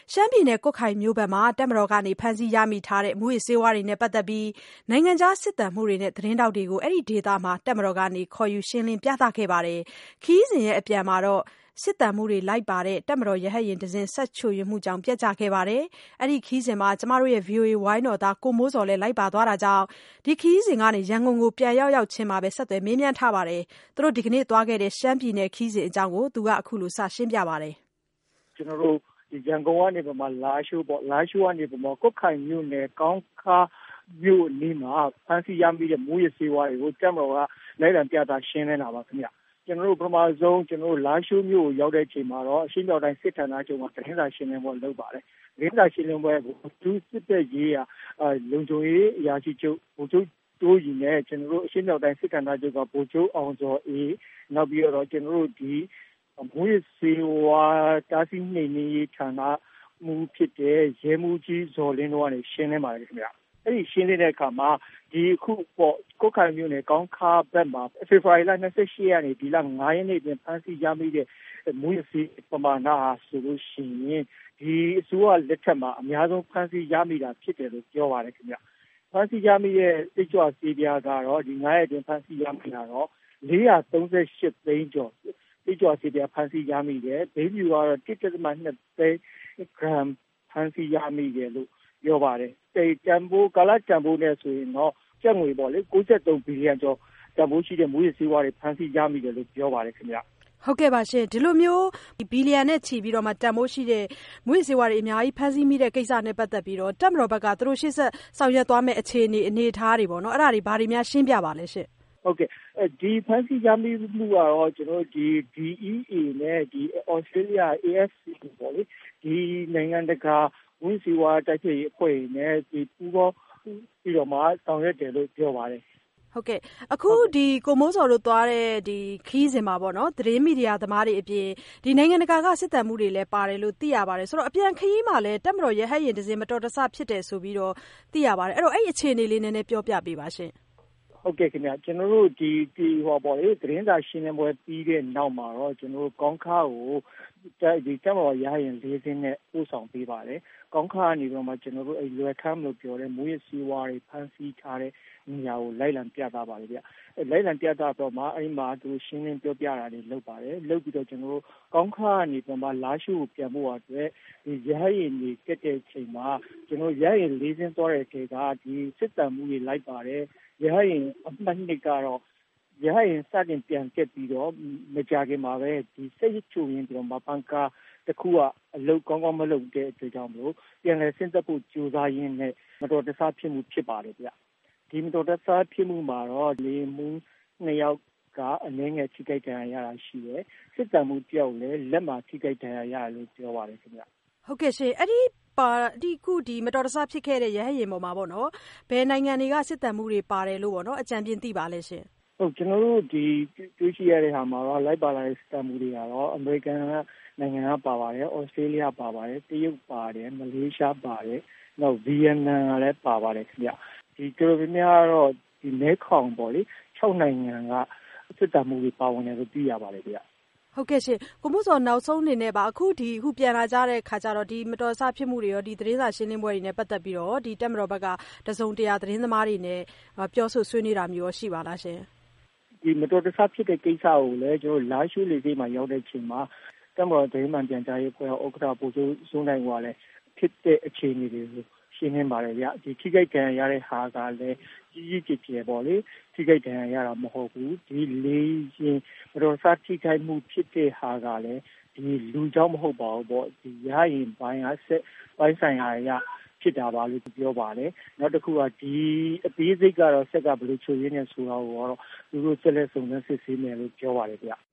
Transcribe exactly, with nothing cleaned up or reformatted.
ရှမ်းပြည်နယ်ကွတ်ခိုင်မြို့ဘက်မှာတပ်မတော်ကနေဖမ်းဆီးရမိထားတဲ့မူးယစ်ဆေးဝါးတွေနဲ့ပတ်သက်ပြီးနိုင်ငံခြားစစ်တမ်းမှုတွေနဲ့သတင်းတောက်တွေကိုအဲ့ဒီဒေသမှာတပ်မတော်ကနေခေါ်ယူရှင်းလင်းပြသခဲ့ပါတယ်ခီးစဉ်ရဲ့အပြန်မှာတော့စစ်တမ်းမှုတွေလိုက်ပါတဲ့တပ်မတော်ရဟတ်ရင်တစင်ဆက်ချွေမှုကြောင့်ပြက်ကျခဲ့ပါတယ်အဲ့ဒီခီးစဉ်မှာကျမတို့ရဲ့ ဗီအိုအေ ဝိုင်းတော်သားကိုမိုးစော်လည်းလိုက်ပါသွားတာကြောင့်ဒီခီးစဉ်ကနေရန်ကုန်ကိုပြန်ရောက်ရောက်ချင်းမှာပဲဆက်သွယ်မေးမြန်းထားပါတယ်သူတို့ဒီကနေ့သွားခဲ့တဲ့ရှမ်းပြည်နယ်ခီးစဉ်အကြောင်းကိုသူကအခုလိုစရှင်းပြပါတယ်ကျွန်တော်တို့ဒီရန်ကုန်ကနေပမာလာရှိုးပေါ့လာရှိုးကနေပမာကွတ်ခိုင်မြို့နယ်ကောင်းခါမြို့နေမှာဖမ်းဆီးရမိတဲ့မူးယစ်ဆေးဝါးတွေကိုတပ်မတော်ကလိုက်လံပြသရှင်းနေတာပါခင်ဗျကျွန်တော်တို့ပထမဆုံးကျွန်တော်တို့လာရှိုးမြို့ကိုရောက်တဲ့အချိန်မှာတော့အရှင်းမြောက်တိုင်းစစ်ဌာနချုပ်မှာသတင်းစာရှင်းလင်းပွဲလုပ်ပါတယ်သတင်းစာရှင်းလင်းပွဲကိုသူစစ်တဲ့ရေးရလုံခြုံရေးအရာရှိချုပ်ဗိုလ်ချုပ်တိုးရင်နဲ့ကျွန်တော်တို့အရှင်းမြောက်တိုင်းစစ်ဌာနချုပ်ကဗိုလ်ချုပ်အောင်စောအေးနောက်ပြီးတော့ကျွန်တော်တို့ဒီမူးယစ်ဆေးဝါးတားဆီးနှိမ်နင်းရေးဌာနမူဖြစ်တဲ့ရဲမှုကြီးဇော်လင်းတို့ကနေရှင်းလင်းပါတယ်ခင်ဗျအဲ့ဒီရှင်းလင်းတဲ့အခါမှာဒီအခုပေါ့ကိုခိုင်မြို့နယ်ကောင်းခါဘက်မှာဖေဖော်ဝါရီလ၂၈ရက်နေ့ဒီလ၅ရက်နေ့ပြင်ဖမ်းဆီးရမိတဲ့မူးယစ်ဆေးပမာဏဆိုလို့ရှိရင်ဒီအစိုးရလက်ထက်မှာအများဆုံးဖမ်းဆီးရမိတာဖြစ်တယ်လို့ပြောပါတယ်ခင်ဗျဖမ်းဆီးရမိတဲ့စိတ်ကြွဆေးပြားကတော့ဒီ၅ရက်တင်ဖမ်းဆီးရမိတာတော့၄၃၈သိန်းကျော်စိတ်ကြွဆေးပြားဖမ်းဆီးရမိတယ်ဘိန်းဖြူကတော့၁.၂သိန်းဂရမ်ဖမ်းဆီးရမိတယ်လို့ပြောပါတယ်တေတန်ဖိုးကာလတန်ဖိုးနဲ့ဆိုရင်တော့ကျပ်ငွေပေါ့လေ၉၃ဘီလီယံကျော်တန်ဖိုးရှိတဲ့မူးယစ်ဆေးဝါးတွေဖမ်းဆီးရမိတယ်လို့ပြောပါတယ်ခင်ဗျဟုတ်ကဲ့ပါရှင်ဒီလိုမျိုးဘီလီယံနဲ့ချီပြီးတော့မှတန်ဖိုးရှိတဲ့မူးယစ်ဆေးဝါးတွေအများကြီးဖမ်းဆီးမိတဲ့ကိစ္စနဲ့ပတ်သက်ပြီးတော့တပ်မတော်ဘက်ကသူတို့ရှေ့ဆက်ဆောင်ရွက်သွားမယ့်အခြေအနေအနေအထားတွေပေါ့နော်အဲ့ဒါတွေဘာတွေများရှင်းပြပါလဲရှင်ဟုတ်ကဲ့ဒီဖန်စီရမိမှုကတော့ကျွန်တော်ဒီ D E A နဲ့ဒီ Australia A F C ပေါ့လေဒီနိုင်ငံတကာဝန်စီဝါတိုက်ဖြည့်ရေးအဖွဲ့နဲ့ဒီပူးပေါင်းပြီးတော့မှဆောင်ရွက်တယ်လို့ပြောပါတယ်ဟုတ်ကဲ့အခုဒီကိုမိုးစော်တို့သွားတဲ့ဒီခီးစဉ်မှာပေါ့နော်သတင်းမီဒီယာသမားတွေအပြင်ဒီနိုင်ငံတကာကစစ်တမ်းမှုတွေလည်းပါတယ်လို့သိရပါတယ်ဆိုတော့အပြန်ခီးမှာလည်းတပ်မတော်ရဟတ်ရင်တစင်မတော်တဆဖြစ်တယ်ဆိုပြီးတော့သိရပါတယ်အဲ့တော့အဲ့အခြေအနေလေးနည်းနည်းပြောပြပေးပါရှင်ဟုတ်ကဲ့ခင်ဗျကျွန်တော်တို့ဒီဒီဟောပေါ့လေသတင်းစာရှင်းလင်းပွဲပြီးတဲ့နောက်မှာတော့ကျွန်တော်တို့ကောင်းခါကိုဒီတပ်မတော်ရဟရင်၄စင်းနဲ့ပို့ဆောင်ပေးပါတယ်ကောင်းခါကနေတော့မှကျွန်တော်တို့အဲလွယ်ခမ်းလို့ပြောတဲ့မူရစီဝါတွေဖမ်းဆီးထားတဲ့နေရာကိုလိုက်လံပြသပါလေဗျအဲလိုက်လံပြသတော့မှအဲ့မှာသူရှင်းလင်းပြောပြတာတွေလုပ်ပါတယ်လုပ်ပြီးတော့ကျွန်တော်တို့ကောင်းခါကနေတော့မှလာရှိုးကိုပြန်ဖို့အတွက်ဒီရဟရင်တွေတက်တဲ့ချိန်မှာကျွန်တော်ရဟရင်၄စင်းသွားတဲ့ခေတ်ကဒီစစ်တမ်းမှုတွေလိုက်ပါတယ်ရဟရင်အမှတ်နှစ်ကတော့ရဟရင်စတင်ပြန်တက်ပြီးတော့မကြခင်မှာပဲဒီစိတ်ချူရင်းပြီးတော့မပန်းကားတစ်ခုကအလုတ်ကောင်းကောင်းမလုပ်တဲ့အတွက်ကြောင့်မလို့ပြန်လည်ဆင်းသက်ဖို့ကြိုးစားရင်းနဲ့မတော်တဆဖြစ်မှုဖြစ်ပါတယ်ဗျဒီမတော်တဆဖြစ်မှုမှာတော့လေမှုနှစ်ယောက်ကအနည်းငယ်ထိခိုက်ဒဏ်ရာရတာရှိတယ်စစ်တမ်းမှုတယောက်လည်းလက်မှာထိခိုက်ဒဏ်ရာရတယ်လို့ပြောပါတယ်ခင်ဗျဟုတ်ကဲ့ရှင်အဲ့ဒီပါဒီခုဒီမတော်တဆဖြစ်ခဲ့တဲ့ရဟရင်ပေါ်မှာပေါ့နော်ဘယ်နိုင်ငံတွေကစစ်တမ်းမှုတွေပါတယ်လို့ပေါ့နော်အကြံပြသိပါလဲရှင်ဟုတ်ကျွန်တော်တို့ဒီတွေ့ရှိရတဲ့ဟာမှာတော့လိုက်ပါလာတဲ့စစ်တမ်းမှုတွေကတော့အမေရိကန်နိုင်ငံကပါပါတယ်ဩစတြေးလျပါပါတယ်တရုတ်ပါတယ်မလေးရှားပါတယ်နောက်ဗီယက်နမ်ကလည်းပါပါတယ်ခင်ဗျဒီကြိုရင်းများတော့ဒီမဲခေါင်ပေါ့လေ၆နိုင်ငံကစစ်တမ်းမှုတွေပါဝင်တယ်လို့သိရပါတယ်ဗျဟုတ်ကဲ့ရှင်ကိုမိုးစော်နောက်ဆုံးအနေနဲ့ပါအခုဒီအခုပြန်လာကြတဲ့ခါကျတော့ဒီမတော်တဆဖြစ်မှုတွေရောဒီသတင်းစာရှင်းလင်းပွဲတွေနဲ့ပတ်သက်ပြီးတော့ဒီတက်မတော်ဘက်ကတစုံတရာသတင်းသမားတွေနဲ့ပြောဆိုဆွေးနွေးတာမျိုးရောရှိပါလားရှင်ဒီမတော်တဆဖြစ်တဲ့ကိစ္စကိုလည်းကျွန်တော်လာရှိုးလေးလေးမှာရောက်တဲ့ချိန်မှာတက်မတော်သတင်းမှန်ပြန်ကြားရေးဖွဲ့ဥက္ကဋ္ဌပို့စိုးစိုးနိုင်ကလည်းဖြစ်တဲ့အခြေအနေတွေကိုရှင်းနေပါတယ်ဗျဒီထိခိုက်ဒဏ်ရာရတဲ့ဟာကလည်းကြီးကြီးကျယ်ကျယ်ပေါ့လေထိခိုက်ဒဏ်ရာရတာမဟုတ်ဘူးဒီလေးချင်းမတော်တဆထိခိုက်မှုဖြစ်တဲ့ဟာကလည်းဒီလူကြောင့်မဟုတ်ပါဘူးပေါ့ဒီရရင်ပိုင်းကဆက်ပိုင်းဆိုင်ရာရဖြစ်တာပါလို့ပြောပါတယ်နောက်တစ်ခုကဒီအသေးစိတ်ကတော့ဆက်ကဘယ်လိုချုပ်ရင်းနေဆိုတာကိုတော့သူတို့ဆက်လက်စုံစမ်းစစ်ဆေးမယ်လို့ပြောပါတယ်ဗျ